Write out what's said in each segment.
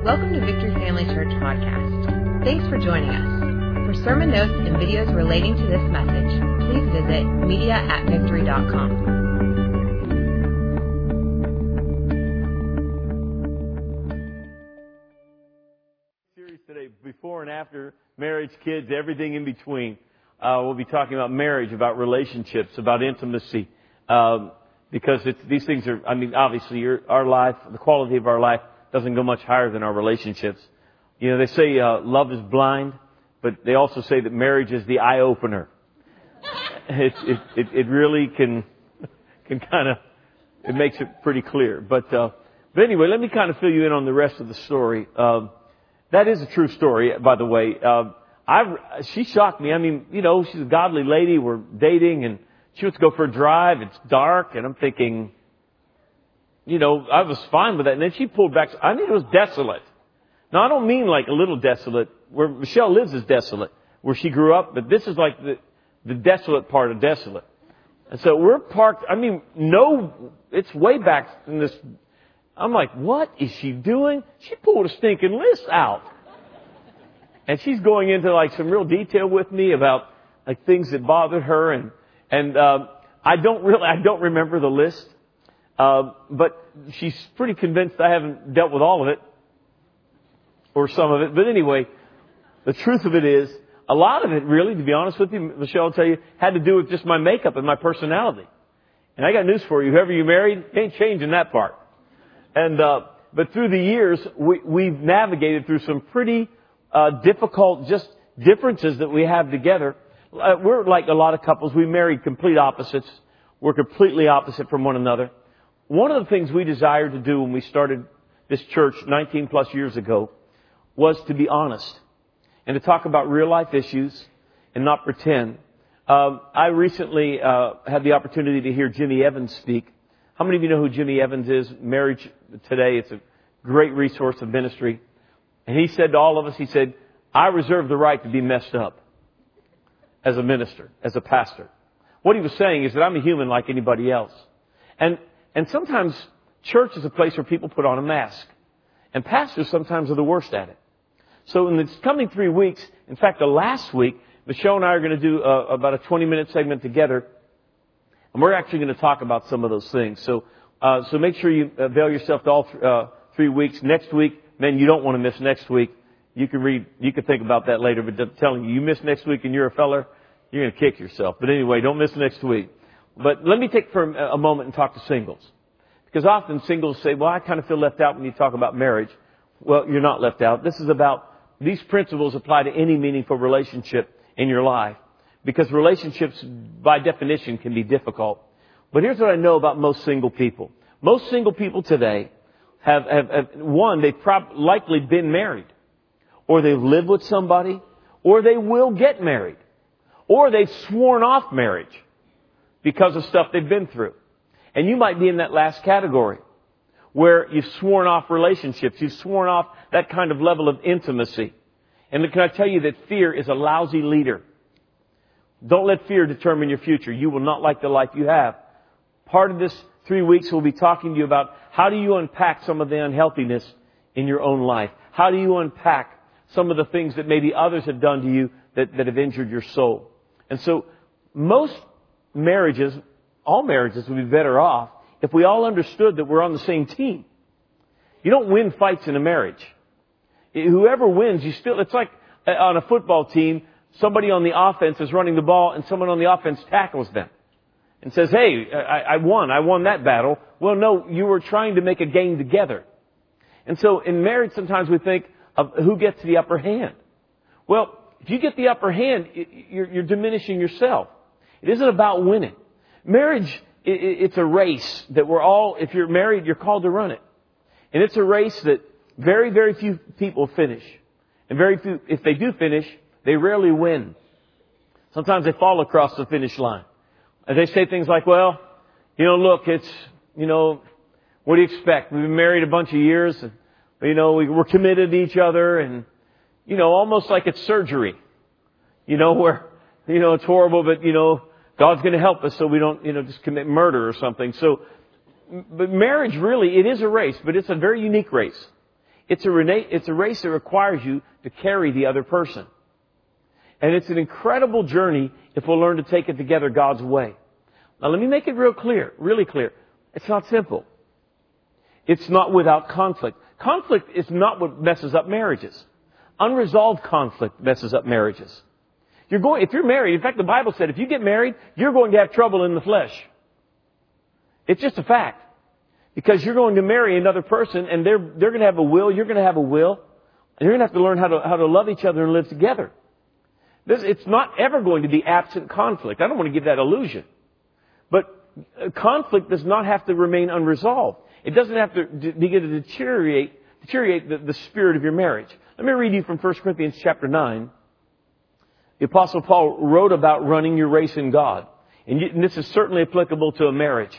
Welcome to Victory Family Church Podcast. Thanks for joining us. For sermon notes and videos relating to this message, please visit media@victory.com. Series today, before and after marriage, kids, everything in between. We'll be talking about marriage, about relationships, about intimacy, because these things are, obviously our life, the quality of our life doesn't go much higher than our relationships. You know, they say love is blind, but they also say that marriage is the eye opener. It really can kind of, it makes it pretty clear. But anyway, let me kind of fill you in on the rest of the story. That is a true story, by the way. She shocked me. She's a godly lady. We're dating, and she wants to go for a drive. It's dark, and I'm thinking, I was fine with that. And then she pulled back. It was desolate. Now, I don't mean like a little desolate. Where Michelle lives is desolate, where she grew up. But this is like the desolate part of desolate. And so we're parked. It's way back in this. I'm like, what is she doing? She pulled a stinking list out. And she's going into like some real detail with me about like things that bothered her. And I don't remember the list. But she's pretty convinced I haven't dealt with all of it. Or some of it. But anyway, the truth of it is, a lot of it really, to be honest with you, Michelle will tell you, had to do with just my makeup and my personality. And I got news for you. Whoever you married, ain't changing that part. And, but through the years, we've navigated through some pretty, difficult, just differences that we have together. We're like a lot of couples. We married complete opposites. We're completely opposite from one another. One of the things we desired to do when we started this church 19 plus years ago was to be honest and to talk about real life issues and not pretend. I recently, had the opportunity to hear Jimmy Evans speak. How many of you know who Jimmy Evans is? Marriage Today. It's a great resource of ministry. And he said to all of us, he said, I reserve the right to be messed up as a minister, as a pastor. What he was saying is that I'm a human like anybody else. And sometimes church is a place where people put on a mask. And pastors sometimes are the worst at it. So in the coming 3 weeks, in fact, the last week, Michelle and I are going to do about a 20-minute segment together. And we're actually going to talk about some of those things. So make sure you avail yourself to all 3 weeks. Next week, man, you don't want to miss next week. You can think about that later, but I'm telling you, you miss next week and you're a feller, you're going to kick yourself. But anyway, don't miss next week. But let me take for a moment and talk to singles. Because often singles say, well, I kind of feel left out when you talk about marriage. Well, you're not left out. This is about, these principles apply to any meaningful relationship in your life. Because relationships, by definition, can be difficult. But here's what I know about most single people. Most single people today have they've likely been married. Or they've lived with somebody. Or they will get married. Or they've sworn off marriage because of stuff they've been through. And you might be in that last category where you've sworn off relationships. You've sworn off that kind of level of intimacy. And can I tell you that fear is a lousy leader? Don't let fear determine your future. You will not like the life you have. Part of this 3 weeks we'll be talking to you about how do you unpack some of the unhealthiness in your own life? How do you unpack some of the things that maybe others have done to you that have injured your soul? And so most marriages, all marriages would be better off if we all understood that we're on the same team. You don't win fights in a marriage. Whoever wins, it's like on a football team, somebody on the offense is running the ball and someone on the offense tackles them and says, hey, I won that battle. Well, no, you were trying to make a game together. And so in marriage, sometimes we think of who gets the upper hand. Well, if you get the upper hand, you're diminishing yourself. It isn't about winning. Marriage, it's a race that if you're married, you're called to run it. And it's a race that very, very few people finish. And very few, if they do finish, they rarely win. Sometimes they fall across the finish line. And they say things like, well, look, it's, what do you expect? We've been married a bunch of years and, we're committed to each other and, almost like it's surgery. Where, it's horrible, but, God's going to help us so we don't, just commit murder or something. So, but marriage really, it is a race, but it's a very unique race. It's a race that requires you to carry the other person. And it's an incredible journey if we'll learn to take it together God's way. Now let me make it really clear. It's not simple. It's not without conflict. Conflict is not what messes up marriages. Unresolved conflict messes up marriages. If you're married, in fact the Bible said if you get married, you're going to have trouble in the flesh. It's just a fact. Because you're going to marry another person and they're going to have a will, you're going to have a will, and you're going to have to learn how to love each other and live together. It's not ever going to be absent conflict. I don't want to give that illusion. But conflict does not have to remain unresolved. It doesn't have to begin to deteriorate the spirit of your marriage. Let me read you from 1 Corinthians chapter 9. The Apostle Paul wrote about running your race in God. And this is certainly applicable to a marriage.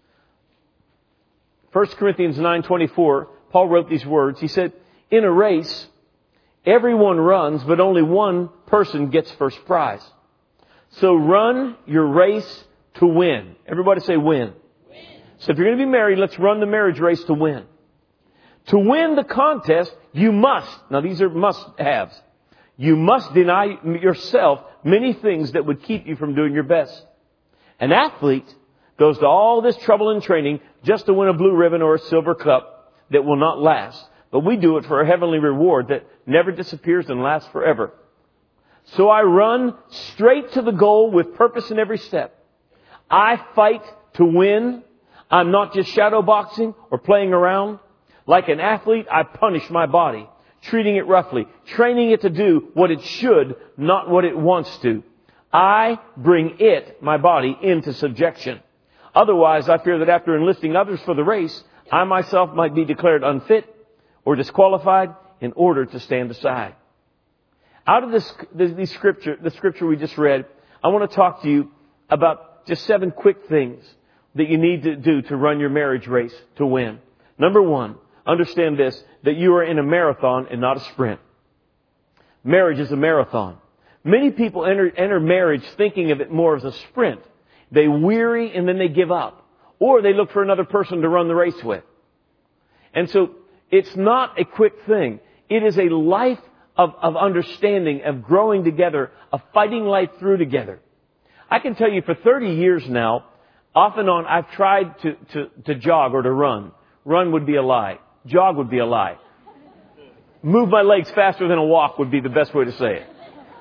1 Corinthians 9:24, Paul wrote these words. He said, in a race, everyone runs, but only one person gets first prize. So run your race to win. Everybody say win. So if you're going to be married, let's run the marriage race to win. To win the contest, you must, now these are must-haves, you must deny yourself many things that would keep you from doing your best. An athlete goes to all this trouble and training just to win a blue ribbon or a silver cup that will not last. But we do it for a heavenly reward that never disappears and lasts forever. So I run straight to the goal with purpose in every step. I fight to win. I'm not just shadow boxing or playing around. Like an athlete, I punish my body, treating it roughly, training it to do what it should, not what it wants to. I bring my body, into subjection. Otherwise, I fear that after enlisting others for the race, I myself might be declared unfit or disqualified in order to stand aside. Out of the scripture we just read, I want to talk to you about just 7 quick things that you need to do to run your marriage race to win. Number 1, understand this, that you are in a marathon and not a sprint. Marriage is a marathon. Many people enter marriage thinking of it more as a sprint. They weary and then they give up. Or they look for another person to run the race with. And so it's not a quick thing. It is a life of understanding, of growing together, of fighting life through together. I can tell you for 30 years now, off and on, I've tried to jog or to run. Run would be a lie. Jog would be a lie. Move my legs faster than a walk would be the best way to say it.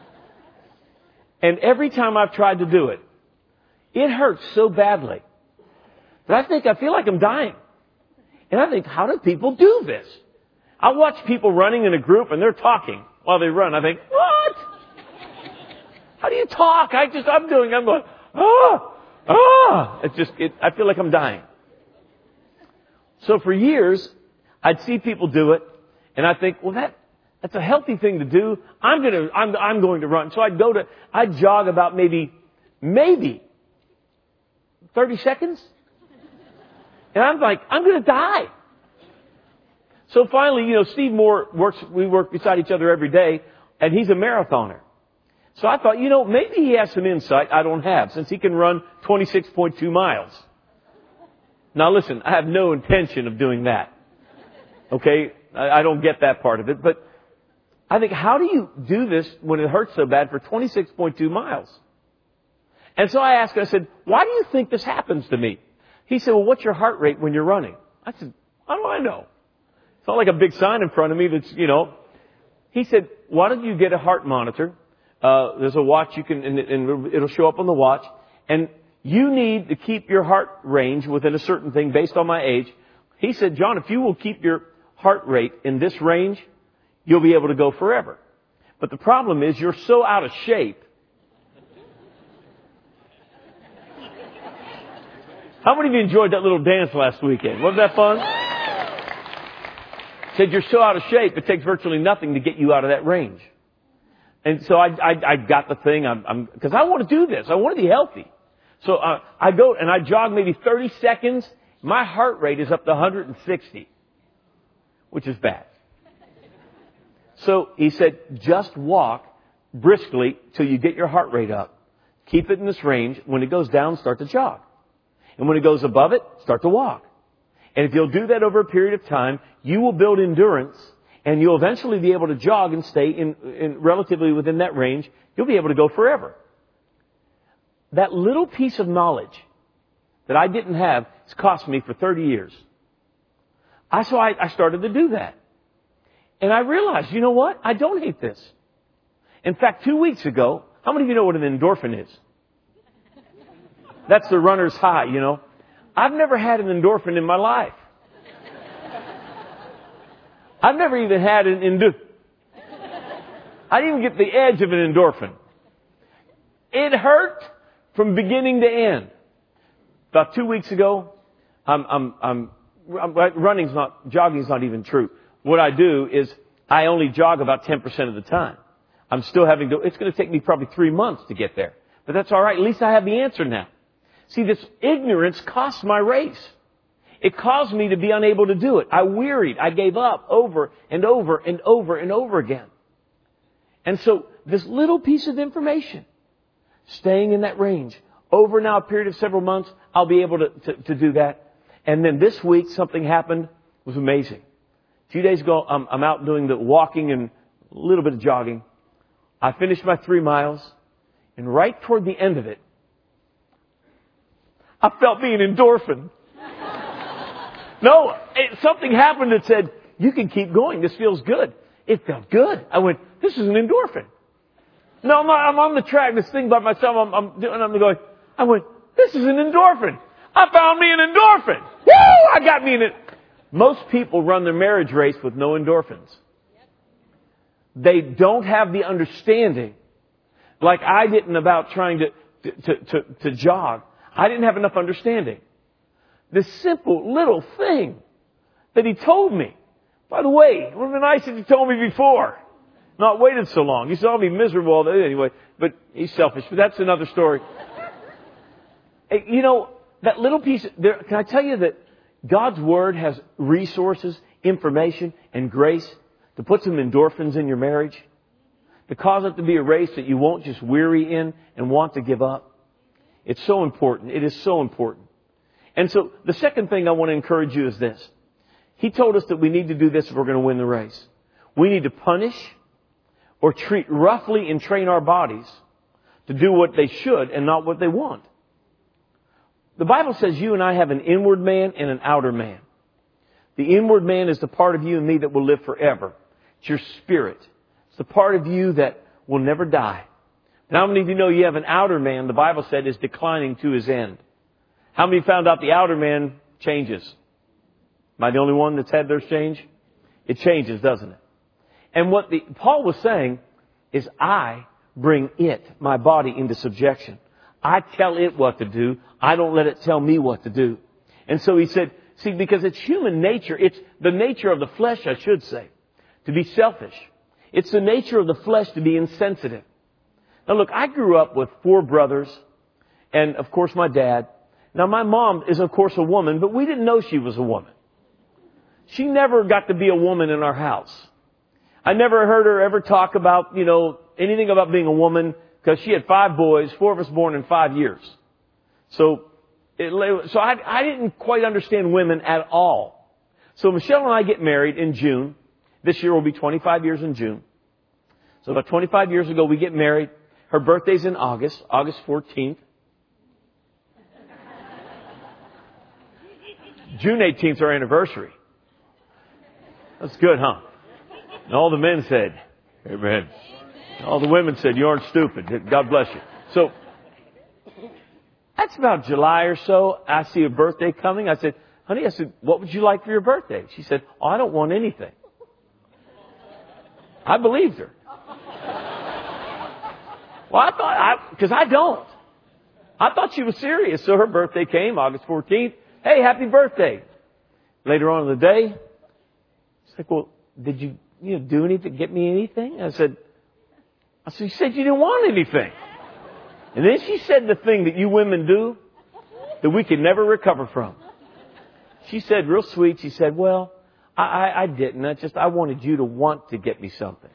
And every time I've tried to do it, it hurts so badly that I feel like I'm dying. And I think, how do people do this? I watch people running in a group and they're talking while they run. I think, what? How do you talk? I'm going, I feel like I'm dying. So for years, I'd see people do it and I think, well, that's a healthy thing to do. I'm going to run. So I'd jog about maybe 30 seconds. And I'm like, I'm going to die. So finally, Steve Moore we work beside each other every day, and he's a marathoner. So I thought, maybe he has some insight I don't have, since he can run 26.2 miles. Now listen, I have no intention of doing that. Okay? I don't get that part of it, but I think, how do you do this when it hurts so bad for 26.2 miles? And so I asked him, I said, why do you think this happens to me? He said, well, what's your heart rate when you're running? I said, how do I know? It's not like a big sign in front of me that's, He said, why don't you get a heart monitor? There's a watch and it'll show up on the watch. And you need to keep your heart range within a certain thing based on my age. He said, John, if you will keep your heart rate in this range, you'll be able to go forever. But the problem is you're so out of shape. How many of you enjoyed that little dance last weekend? Wasn't that fun? Said you're so out of shape, it takes virtually nothing to get you out of that range. And so I got the thing, because I want to do this. I want to be healthy. So I go and I jog maybe 30 seconds. My heart rate is up to 160, which is bad. So he said, just walk briskly till you get your heart rate up. Keep it in this range. When it goes down, start to jog. And when it goes above it, start to walk. And if you'll do that over a period of time, you will build endurance And you'll eventually be able to jog and stay in relatively within that range. You'll be able to go forever. That little piece of knowledge that I didn't have has cost me for 30 years. So I started to do that. And I realized, you know what? I don't hate this. In fact, 2 weeks ago, how many of you know what an endorphin is? That's the runner's high, you know. I've never had an endorphin in my life. I've never even had I didn't even get the edge of an endorphin. It hurt from beginning to end. About 2 weeks ago, jogging's not even true. What I do is I only jog about 10% of the time. I'm still it's going to take me probably 3 months to get there. But that's all right. At least I have the answer now. See, this ignorance cost my race. It caused me to be unable to do it. I wearied. I gave up over and over and over and over again. And so this little piece of information, staying in that range, over now a period of several months, I'll be able to do that. And then this week, something happened. It was amazing. A few days ago, I'm out doing the walking and a little bit of jogging. I finished my 3 miles. And right toward the end of it, I felt being endorphin. No, something happened that said, you can keep going. This feels good. It felt good. I went, this is an endorphin. No, I'm on the track, this thing by myself. I went, this is an endorphin. I found me an endorphin. Woo! I got me in it. Most people run their marriage race with no endorphins. They don't have the understanding, like I didn't about trying to jog. I didn't have enough understanding. This simple little thing that he told me. By the way, it would have been nice if he told me before. Not waited so long. He saw me miserable all day anyway, but he's selfish. But that's another story. You know, that little piece, can I tell you that God's Word has resources, information, and grace to put some endorphins in your marriage? To cause it to be a race that you won't just weary in and want to give up? It's so important. It is so important. And so the second thing I want to encourage you is this. He told us that we need to do this if we're going to win the race. We need to punish or treat roughly and train our bodies to do what they should and not what they want. The Bible says you and I have an inward man and an outer man. The inward man is the part of you and me that will live forever. It's your spirit. It's the part of you that will never die. And how many of you know you have an outer man, the Bible said, is declining to his end? How many found out the outer man changes? Am I the only one that's had theirs change? It changes, doesn't it? And what Paul was saying is I bring my body into subjection. I tell it what to do. I don't let it tell me what to do. And so he said, see, because it's human nature, it's the nature of the flesh, I should say, to be selfish. It's the nature of the flesh to be insensitive. Now look, I grew up with 4 brothers and of course my dad. Now my mom is of course a woman, but we didn't know she was a woman. She never got to be a woman in our house. I never heard her ever talk about, anything about being a woman because she had 5 boys, 4 of us born in 5 years. So I didn't quite understand women at all. So Michelle and I get married in June. This year will be 25 years in June. So about 25 years ago we get married. Her birthday's in August 14th. June 18th is our anniversary. That's good, huh? And all the men said, amen. All the women said, you aren't stupid. God bless you. So, that's about July or so. I see a birthday coming. I said, honey, what would you like for your birthday? She said, I don't want anything. I believed her. Well, because I don't. I thought she was serious. So her birthday came, August 14th. Hey, happy birthday. Later on in the day, she's like, well, did you do anything, get me anything? I said, you said you didn't want anything. And then she said the thing that you women do that we can never recover from. She said, real sweet, she said, well, I didn't. I wanted you to want to get me something.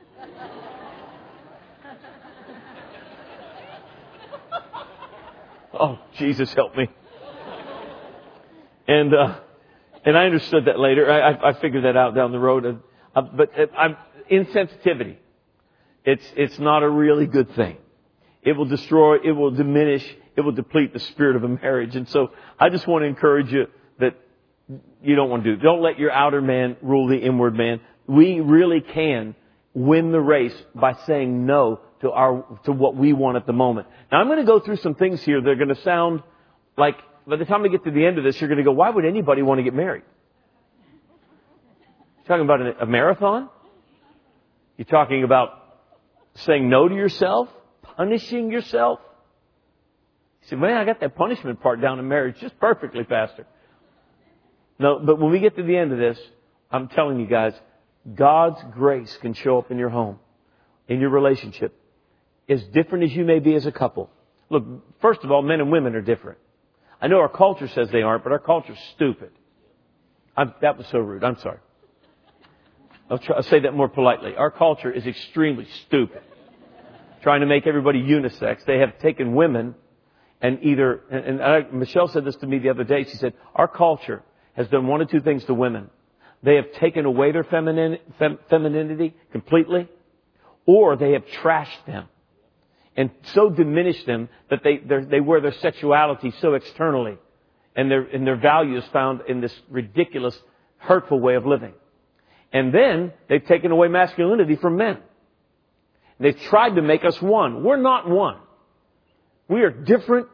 Oh, Jesus help me. And I understood that later. I figured that out down the road. Insensitivity. It's not a really good thing. It will destroy, it will diminish, it will deplete the spirit of a marriage. And so I just want to encourage you that you don't want to do. Don't let your outer man rule the inward man. We really can win the race by saying no to what we want at the moment. Now I'm going to go through some things here that are going to sound like, by the time we get to the end of this, you're going to go, why would anybody want to get married? You're talking about a marathon? You're talking about saying no to yourself? Punishing yourself? You say, man, I got that punishment part down in marriage just perfectly, Pastor. No, but when we get to the end of this, I'm telling you guys, God's grace can show up in your home, in your relationship, as different as you may be as a couple. Look, first of all, men and women are different. I know our culture says they aren't, but our culture's stupid. That was so rude. I'm sorry. I'll say that more politely. Our culture is extremely stupid. Trying to make everybody unisex. They have taken women and Michelle said this to me the other day. She said, our culture has done one of two things to women. They have taken away their femininity completely, or they have trashed them and so diminished them that they wear their sexuality so externally, and their value is found in this ridiculous, hurtful way of living. And then they've taken away masculinity from men. They've tried to make us one. We're not one. We are different.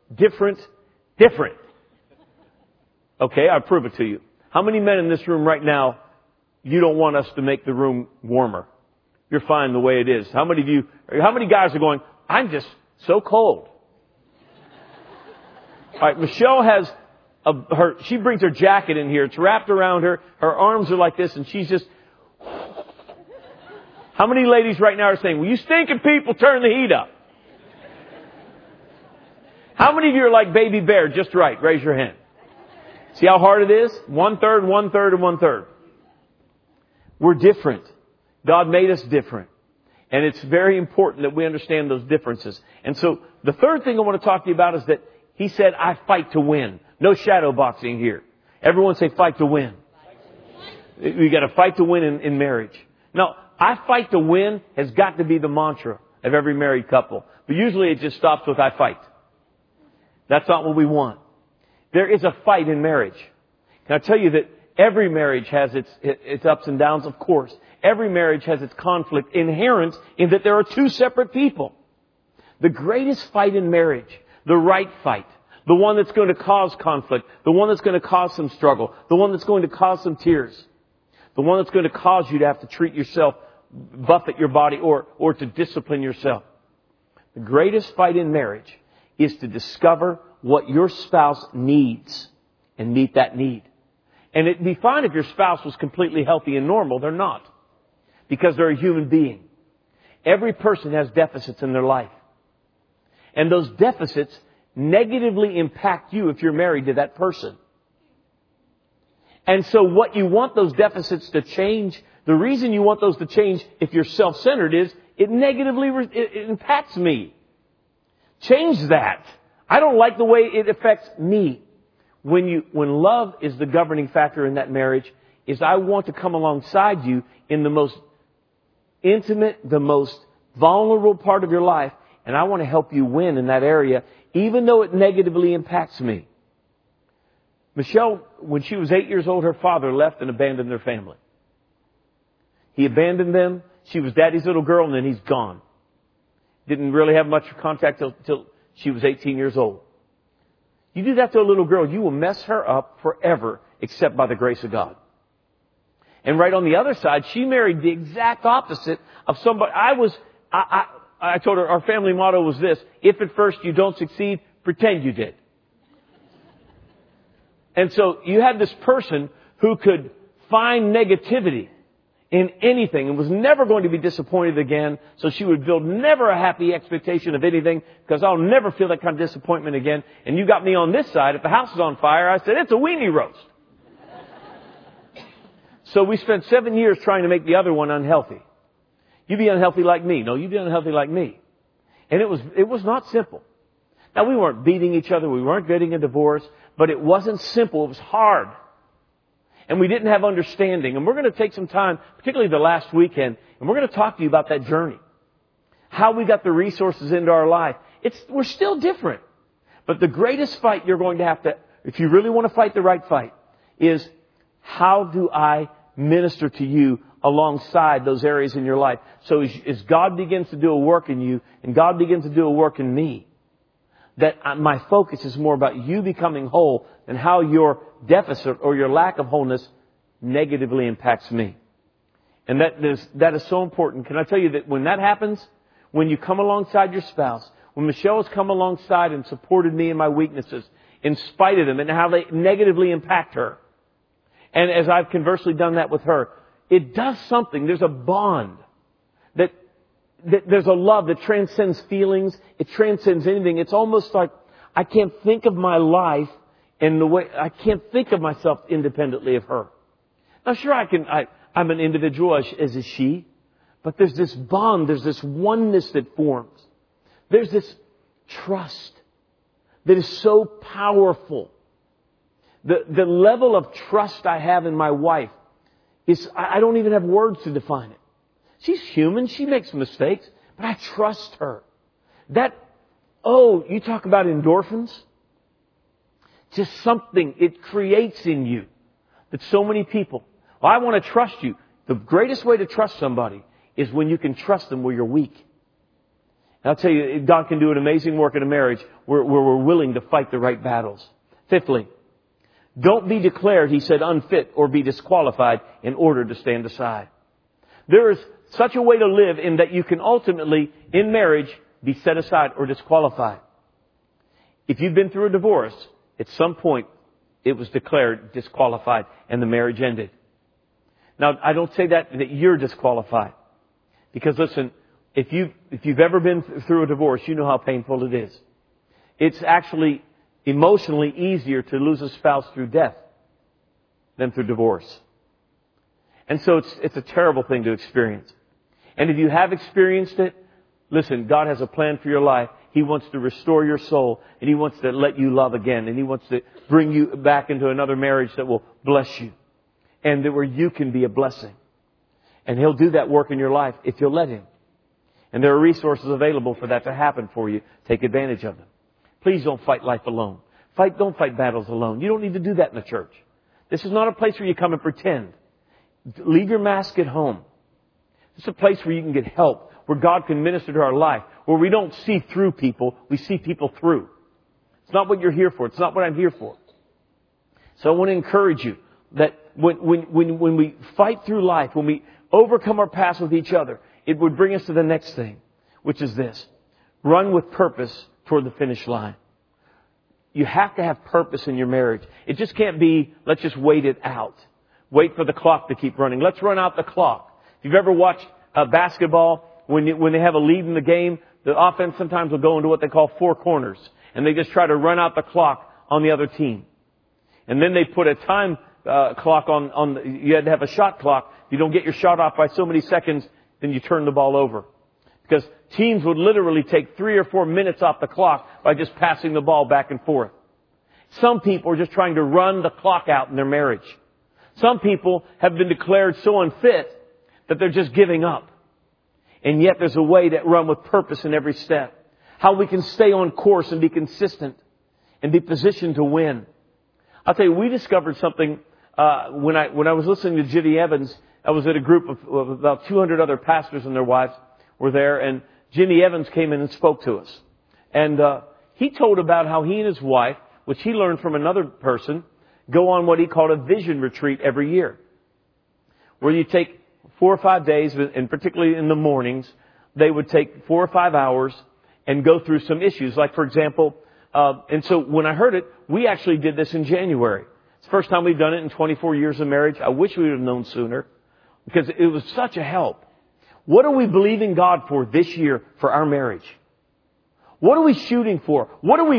Okay, I'll prove it to you. How many men in this room right now, you don't want us to make the room warmer? You're fine the way it is. How many guys are going, I'm just so cold? All right, Michelle has she brings her jacket in here. It's wrapped around her. Her arms are like this, and she's just... How many ladies right now are saying, well, you stinking people, turn the heat up? How many of you are like Baby Bear, just right? Raise your hand. See how hard it is? 1/3, 1/3, and 1/3. We're different. God made us different. And it's very important that we understand those differences. And so the third thing I want to talk to you about is that He said, I fight to win. No shadow boxing here. Everyone say fight to win. We got to fight to win in marriage. Now, I fight to win has got to be the mantra of every married couple. But usually it just stops with I fight. That's not what we want. There is a fight in marriage. Can I tell you that every marriage has its ups and downs, of course. Every marriage has its conflict inherent in that there are two separate people. The greatest fight in marriage, the right fight, the one that's going to cause conflict, the one that's going to cause some struggle, the one that's going to cause some tears, the one that's going to cause you to have to treat yourself, buffet your body, or to discipline yourself. The greatest fight in marriage is to discover what your spouse needs and meet that need. And it'd be fine if your spouse was completely healthy and normal. They're not. Because they're a human being. Every person has deficits in their life. And those deficits negatively impact you if you're married to that person. And so what you want those deficits to change, the reason you want those to change if you're self-centered is it negatively it impacts me. Change that. I don't like the way it affects me. When love is the governing factor in that marriage, is I want to come alongside you in the most intimate, the most vulnerable part of your life, and I want to help you win in that area, even though it negatively impacts me. Michelle, when she was 8 years old, her father left and abandoned their family. He abandoned them. She was daddy's little girl, and then he's gone. Didn't really have much contact till she was 18 years old. You do that to a little girl, you will mess her up forever, except by the grace of God. And right on the other side, she married the exact opposite of somebody. I told her our family motto was this: if at first you don't succeed, pretend you did. And so you had this person who could find negativity in anything and was never going to be disappointed again. So she would build never a happy expectation of anything, because I'll never feel that kind of disappointment again. And you got me on this side. If the house is on fire, I said, it's a weenie roast. So we spent 7 years trying to make the other one unhealthy. You be unhealthy like me. No, you be unhealthy like me. And it was not simple. Now, we weren't beating each other. We weren't getting a divorce. But it wasn't simple. It was hard. and we didn't have understanding. And we're going to take some time, particularly the last weekend, and we're going to talk to you about that journey. How we got the resources into our life. We're still different. But the greatest fight you're going to have to, if you really want to fight the right fight, is how do I minister to you alongside those areas in your life? So as God begins to do a work in you, and God begins to do a work in me, that my focus is more about you becoming whole and how your deficit or your lack of wholeness negatively impacts me. And that is so important. Can I tell you that when that happens, when you come alongside your spouse, when Michelle has come alongside and supported me in my weaknesses, in spite of them and how they negatively impact her, and as I've conversely done that with her, it does something. There's a bond that there's a love that transcends feelings. It transcends anything. It's almost like I can't think of my life in the way, I can't think of myself independently of her. Now sure I'm an individual as is she, but there's this bond, there's this oneness that forms. There's this trust that is so powerful. The level of trust I have in my wife is, I don't even have words to define it. She's human. She makes mistakes, but I trust her. You talk about endorphins. Just something it creates in you that so many people, I want to trust you. The greatest way to trust somebody is when you can trust them where you're weak. And I'll tell you, God can do an amazing work in a marriage where we're willing to fight the right battles. Fifthly, don't be declared, he said, unfit or be disqualified in order to stand aside. There is such a way to live in that you can ultimately, in marriage, be set aside or disqualified. If you've been through a divorce, at some point, it was declared disqualified and the marriage ended. Now, I don't say that you're disqualified. Because listen, if you've ever been through a divorce, you know how painful it is. It's actually emotionally easier to lose a spouse through death than through divorce. And so it's a terrible thing to experience. And if you have experienced it, listen, God has a plan for your life. He wants to restore your soul, and He wants to let you love again, and He wants to bring you back into another marriage that will bless you, and that where you can be a blessing. And He'll do that work in your life if you'll let Him. And there are resources available for that to happen for you. Take advantage of them. Please don't fight life alone. Don't fight battles alone. You don't need to do that in the church. This is not a place where you come and pretend. Leave your mask at home. It's a place where you can get help, where God can minister to our life, where we don't see through people, we see people through. It's not what you're here for. It's not what I'm here for. So I want to encourage you that when we fight through life, when we overcome our past with each other, it would bring us to the next thing, which is this. Run with purpose toward the finish line. You have to have purpose in your marriage. It just can't be, let's just wait it out. Wait for the clock to keep running. Let's run out the clock. If you've ever watched basketball, when they have a lead in the game, the offense sometimes will go into what they call four corners. And they just try to run out the clock on the other team. And then they put a time clock on you had to have a shot clock. If you don't get your shot off by so many seconds, then you turn the ball over. Because teams would literally take 3 or 4 minutes off the clock by just passing the ball back and forth. Some people are just trying to run the clock out in their marriage. Some people have been declared so unfit that they're just giving up. And yet there's a way to run with purpose in every step. How we can stay on course and be consistent and be positioned to win. I'll tell you, we discovered something when I was listening to Jimmy Evans. I was at a group of about 200 other pastors and their wives were there, and Jimmy Evans came in and spoke to us. And he told about how he and his wife, which he learned from another person, go on what he called a vision retreat every year, where you take 4 or 5 days, and particularly in the mornings, they would take 4 or 5 hours and go through some issues. Like, for example, and so when I heard it, we actually did this in January. It's the first time we've done it in 24 years of marriage. I wish we would have known sooner, because it was such a help. What are we believing God for this year for our marriage? What are we shooting for?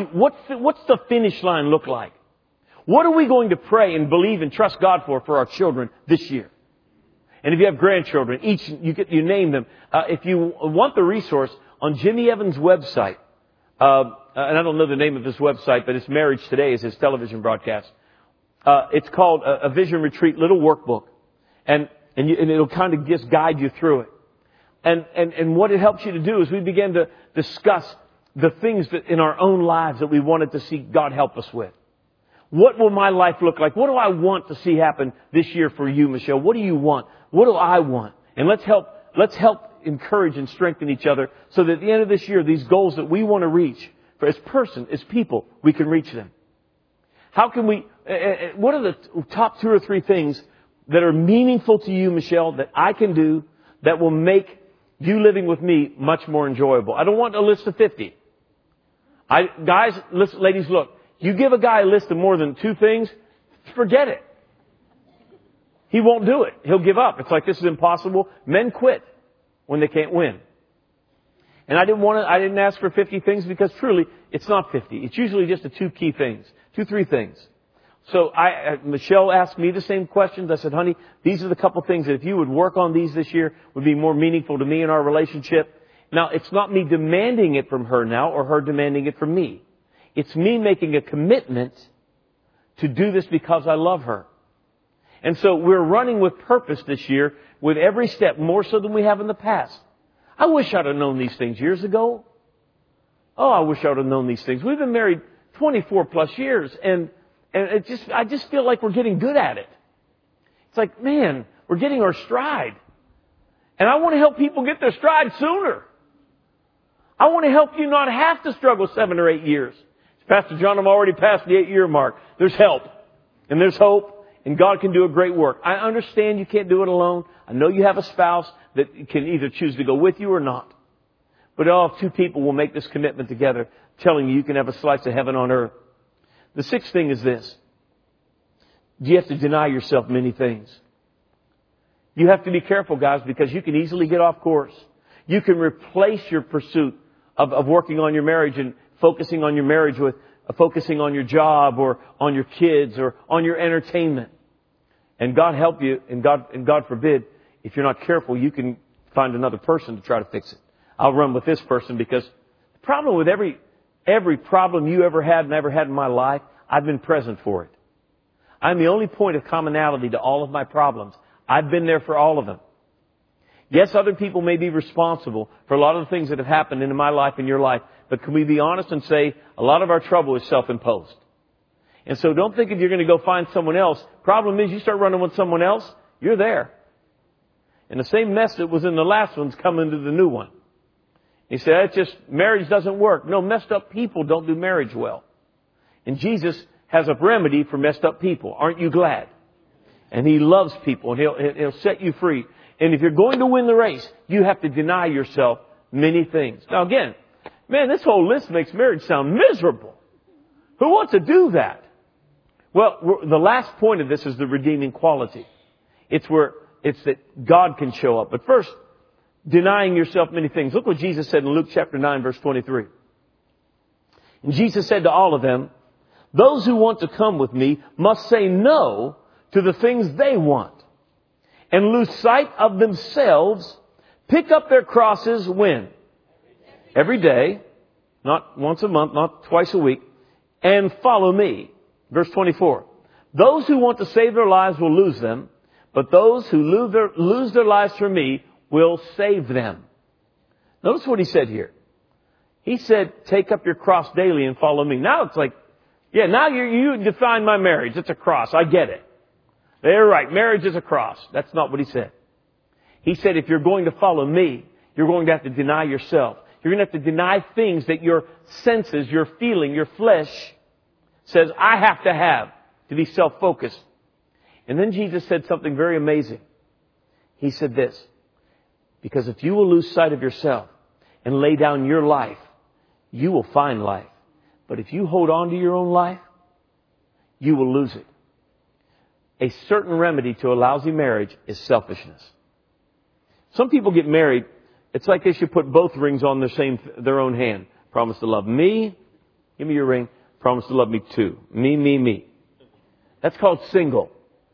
What's the finish line look like? What are we going to pray and believe and trust God for our children this year? And if you have grandchildren, you name them. If you want the resource, on Jimmy Evans' website, and I don't know the name of his website, but it's Marriage Today is his television broadcast. It's called a Vision Retreat little workbook. And it'll kind of just guide you through it. And what it helps you to do is we begin to discuss the things that in our own lives that we wanted to see God help us with. What will my life look like? What do I want to see happen this year for you, Michelle? What do you want? What do I want? And let's help encourage and strengthen each other so that at the end of this year, these goals that we want to reach, as people, we can reach them. How can we, what are the top 2 or 3 things that are meaningful to you, Michelle, that I can do that will make you living with me much more enjoyable? I don't want a list of 50. Guys, listen, ladies, look. You give a guy a list of more than 2 things, forget it. He won't do it. He'll give up. It's like, this is impossible. Men quit when they can't win. And I didn't ask for 50 things because truly, it's not 50. It's usually just the 2 key things. 2, 3 things. So Michelle asked me the same questions. I said, honey, these are the couple things that if you would work on these this year would be more meaningful to me in our relationship. Now, it's not me demanding it from her now or her demanding it from me. It's me making a commitment to do this because I love her. And so we're running with purpose this year with every step more so than we have in the past. I wish I'd have known these things years ago. Oh, I wish I would have known these things. We've been married 24 plus years and I just feel like we're getting good at it. It's like, man, we're getting our stride. And I want to help people get their stride sooner. I want to help you not have to struggle 7 or 8 years. Pastor John, I'm already past the 8-year mark. There's help. And there's hope. And God can do a great work. I understand you can't do it alone. I know you have a spouse that can either choose to go with you or not. But all 2 people will make this commitment together, telling you can have a slice of heaven on earth. The 6th thing is this. You have to deny yourself many things. You have to be careful, guys, because you can easily get off course. You can replace your pursuit of working on your marriage and focusing on your marriage with focusing on your job or on your kids or on your entertainment. And God help you, and God forbid, if you're not careful, you can find another person to try to fix it. I'll run with this person because the problem with every problem you ever had and ever had in my life, I've been present for it. I'm the only point of commonality to all of my problems. I've been there for all of them. Yes, other people may be responsible for a lot of the things that have happened in my life and your life, but can we be honest and say a lot of our trouble is self-imposed? And so don't think if you're going to go find someone else. Problem is, you start running with someone else, you're there. And the same mess that was in the last one's coming to the new one. He said, it's just, marriage doesn't work. No, messed up people don't do marriage well. And Jesus has a remedy for messed up people. Aren't you glad? And He loves people and He'll set you free. And if you're going to win the race, you have to deny yourself many things. Now again, man, this whole list makes marriage sound miserable. Who wants to do that? Well, the last point of this is the redeeming quality. It's that God can show up. But first, denying yourself many things. Look what Jesus said in Luke chapter 9, verse 23. And Jesus said to all of them, those who want to come with me must say no to the things they want and lose sight of themselves, pick up their crosses when? Every day, not once a month, not twice a week, and follow me. Verse 24. Those who want to save their lives will lose them, but those who lose their lives for me will save them. Notice what He said here. He said, take up your cross daily and follow me. Now it's like, yeah, now you define my marriage. It's a cross. I get it. They're right. Marriage is a cross. That's not what He said. He said, if you're going to follow me, you're going to have to deny yourself. You're going to have to deny things that your senses, your feeling, your flesh says, I have to be self-focused. And then Jesus said something very amazing. He said this, because if you will lose sight of yourself and lay down your life, you will find life. But if you hold on to your own life, you will lose it. A certain remedy to a lousy marriage is selfishness. Some people get married, it's like they should put both rings on their own hand. Promise to love me, give me your ring. Promise to love me too. Me. That's called single.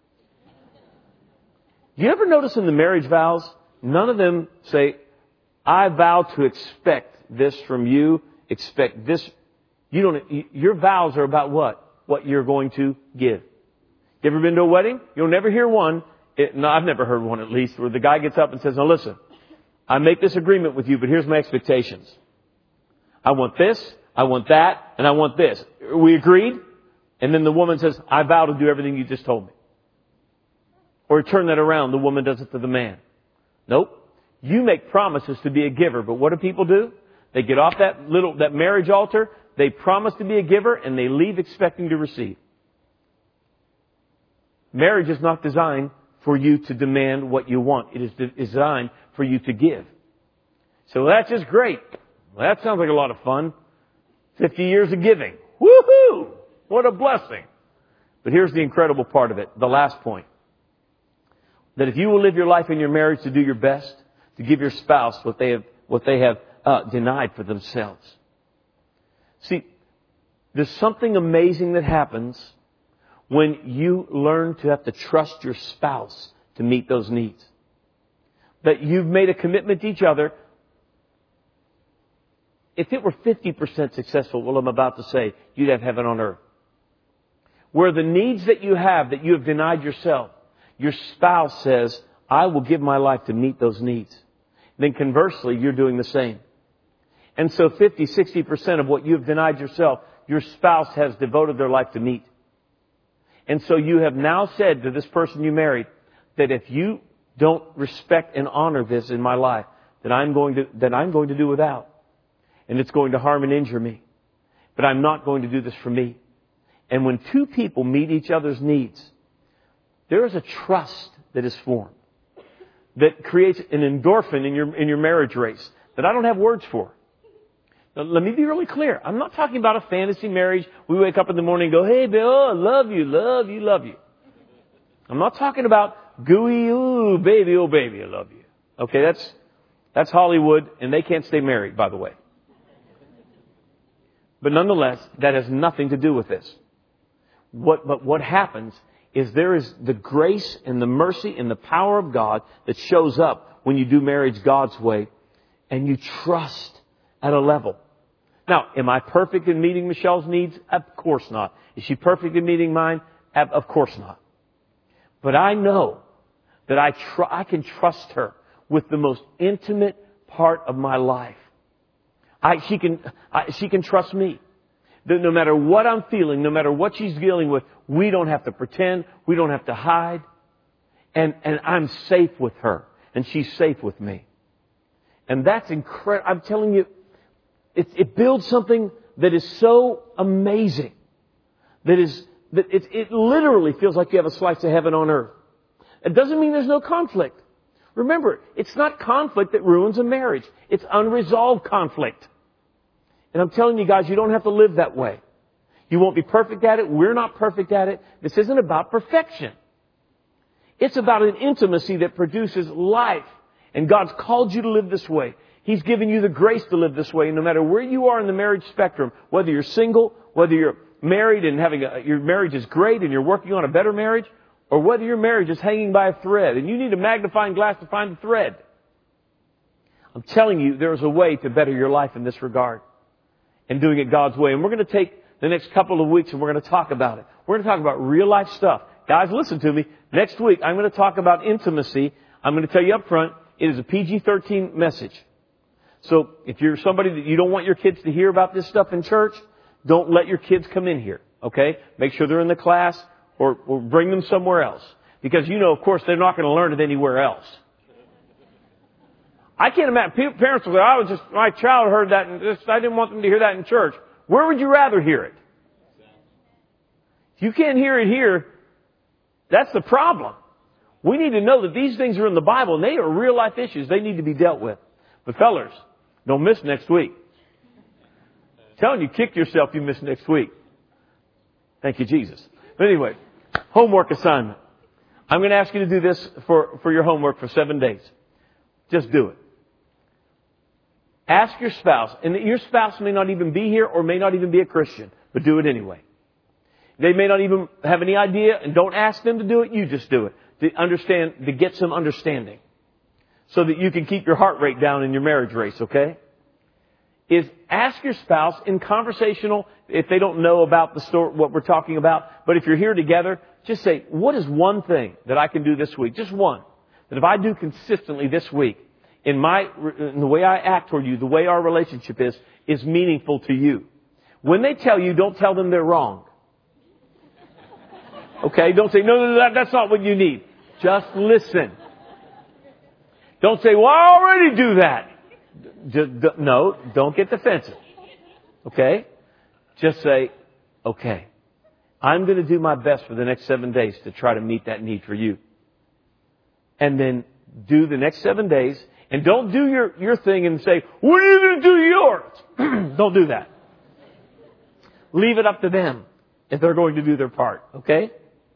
Do you ever notice in the marriage vows, none of them say, I vow to expect this from you, expect this. Your vows are about what? What you're going to give. You ever been to a wedding? You'll never hear one. No, I've never heard one at least, where the guy gets up and says, now listen, I make this agreement with you, but here's my expectations. I want this, I want that, and I want this. We agreed? And then the woman says, I vow to do everything you just told me. Or turn that around, the woman does it to the man. Nope. You make promises to be a giver, but what do people do? They get off that marriage altar, they promise to be a giver, and they leave expecting to receive. Marriage is not designed for you to demand what you want. It is designed for you to give. So that's just great. Well, that sounds like a lot of fun. 50 years of giving. Woohoo! What a blessing. But here's the incredible part of it. The last point. That if you will live your life in your marriage to do your best, to give your spouse what they have denied for themselves. See, there's something amazing that happens when you learn to have to trust your spouse to meet those needs. That you've made a commitment to each other. If it were 50% successful, what I'm about to say, you'd have heaven on earth. Where the needs that you have denied yourself, your spouse says, I will give my life to meet those needs. Then conversely, you're doing the same. And so 50, 60% of what you have denied yourself, your spouse has devoted their life to meet. And so you have now said to this person you married, that if you don't respect and honor this in my life, that I'm going to do without. And it's going to harm and injure me. But I'm not going to do this for me. And when two people meet each other's needs, there is a trust that is formed that creates an endorphin in your marriage race that I don't have words for. Now, let me be really clear. I'm not talking about a fantasy marriage. We wake up in the morning and go, hey, Bill, I love you, love you, love you. I'm not talking about gooey, ooh, baby, I love you. Okay, that's Hollywood, and they can't stay married, by the way. But nonetheless, that has nothing to do with this. But what happens is there is the grace and the mercy and the power of God that shows up when you do marriage God's way, and you trust at a level. Now, am I perfect in meeting Michelle's needs? Of course not. Is she perfect in meeting mine? Of course not. But I know that I can trust her with the most intimate part of my life. She can trust me. That no matter what I'm feeling, no matter what she's dealing with, we don't have to pretend. We don't have to hide. And I'm safe with her. And she's safe with me. And that's incredible. I'm telling you, it builds something that is so amazing. It literally feels like you have a slice of heaven on earth. It doesn't mean there's no conflict. Remember, it's not conflict that ruins a marriage. It's unresolved conflict. And I'm telling you guys, you don't have to live that way. You won't be perfect at it. We're not perfect at it. This isn't about perfection. It's about an intimacy that produces life. And God's called you to live this way. He's given you the grace to live this way. And no matter where you are in the marriage spectrum, whether you're single, whether you're married and your marriage is great and you're working on a better marriage, or whether your marriage is hanging by a thread and you need a magnifying glass to find the thread. I'm telling you, there's a way to better your life in this regard. And doing it God's way. And we're going to take the next couple of weeks and we're going to talk about it. We're going to talk about real life stuff. Guys, listen to me. Next week, I'm going to talk about intimacy. I'm going to tell you up front, it is a PG-13 message. So if you're somebody that you don't want your kids to hear about this stuff in church, don't let your kids come in here. Okay? Make sure they're in the class or bring them somewhere else. Because of course, they're not going to learn it anywhere else. I can't imagine. Parents will say, my child heard that and I didn't want them to hear that in church. Where would you rather hear it? If you can't hear it here, that's the problem. We need to know that these things are in the Bible and they are real life issues. They need to be dealt with. But fellers, don't miss next week. I'm telling you, kick yourself if you miss next week. Thank you, Jesus. But anyway, homework assignment. I'm going to ask you to do this for your homework for 7 days. Just do it. Ask your spouse, and your spouse may not even be here or may not even be a Christian, but do it anyway. They may not even have any idea, and don't ask them to do it, you just do it. To get some understanding. So that you can keep your heart rate down in your marriage race, okay? Is ask your spouse in conversational, if they don't know about the story, what we're talking about, but if you're here together, just say, what is one thing that I can do this week? Just one. That if I do consistently this week, in the way I act toward you, the way our relationship is meaningful to you. When they tell you, don't tell them they're wrong. Okay? Don't say, no, that's not what you need. Just listen. Don't say, well, I already do that. No, don't get defensive. Okay? Just say, okay, I'm going to do my best for the next 7 days to try to meet that need for you. And then do the next 7 days. And don't do your thing and say, when are you going to do yours? Don't do that. Leave it up to them if they're going to do their part. Okay?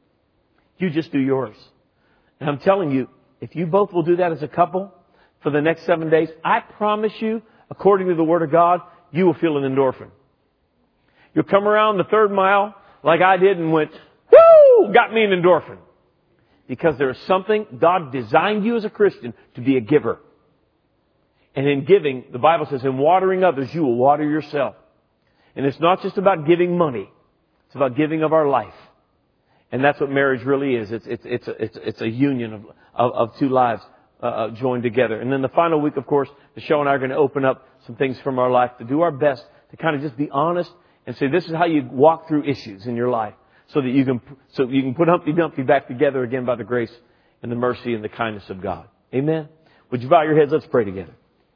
You just do yours. And I'm telling you, if you both will do that as a couple for the next 7 days, I promise you, according to the Word of God, you will feel an endorphin. You'll come around the 3rd mile like I did and went, whoo, got me an endorphin. Because there is something, God designed you as a Christian to be a giver. And in giving, the Bible says, in watering others, you will water yourself. And it's not just about giving money. It's about giving of our life. And that's what marriage really is. It's a union of two lives joined together. And then the final week, of course, Michelle and I are going to open up some things from our life to do our best to kind of just be honest and say, this is how you walk through issues in your life so that you can put Humpty Dumpty back together again by the grace and the mercy and the kindness of God. Amen? Would you bow your heads? Let's pray together.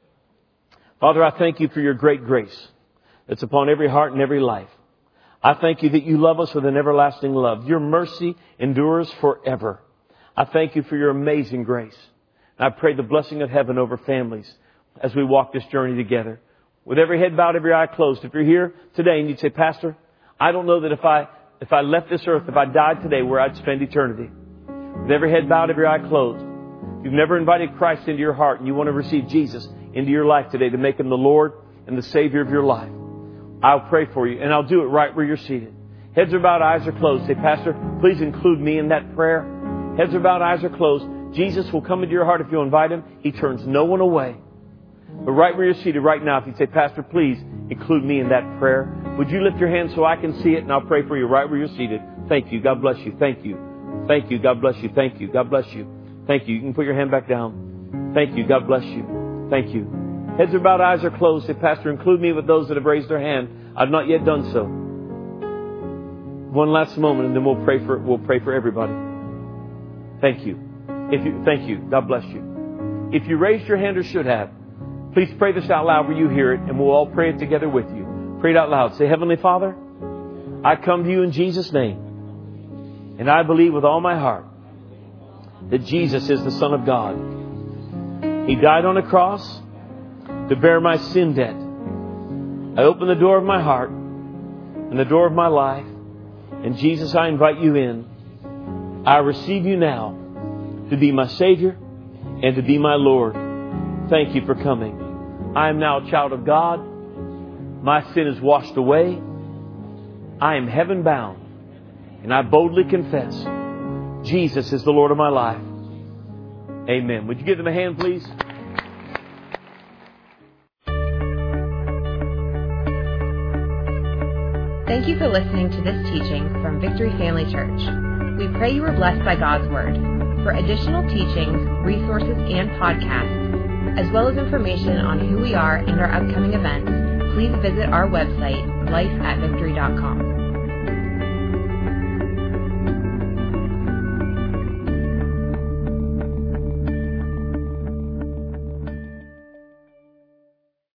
Father, I thank you for your great grace that's upon every heart and every life. I thank you that you love us with an everlasting love. Your mercy endures forever. I thank you for your amazing grace. And I pray the blessing of heaven over families as we walk this journey together. With every head bowed, every eye closed. If you're here today and you'd say, Pastor, I don't know that if I left this earth, if I died today, where I'd spend eternity. With every head bowed, every eye closed. If you've never invited Christ into your heart and you want to receive Jesus into your life today to make Him the Lord and the Savior of your life, I'll pray for you, and I'll do it right where you're seated. Heads are bowed, eyes are closed. Say, Pastor, please include me in that prayer. Heads are bowed, eyes are closed. Jesus will come into your heart if you invite Him. He turns no one away. But right where you're seated right now, if you say, Pastor, please include me in that prayer. Would you lift your hand so I can see it, and I'll pray for you right where you're seated. Thank you. God bless you. Thank you. Thank you. God bless you. Thank you. God bless you. Thank you. You can put your hand back down. Thank you. God bless you. Thank you. Heads are bowed, eyes are closed. Say, Pastor, include me with those that have raised their hand. I've not yet done so. One last moment, and then we'll pray for everybody. Thank you. Thank you. God bless you. If you raised your hand or should have, please pray this out loud where you hear it, and we'll all pray it together with you. Pray it out loud. Say, Heavenly Father, I come to you in Jesus' name, and I believe with all my heart that Jesus is the Son of God. He died on a cross to bear my sin debt. I open the door of my heart and the door of my life. And Jesus, I invite you in. I receive you now to be my Savior and to be my Lord. Thank you for coming. I am now a child of God. My sin is washed away. I am heaven bound. And I boldly confess Jesus is the Lord of my life. Amen. Would you give them a hand, please? Thank you for listening to this teaching from Victory Family Church. We pray you were blessed by God's Word. For additional teachings, resources, and podcasts, as well as information on who we are and our upcoming events, please visit our website, lifeatvictory.com.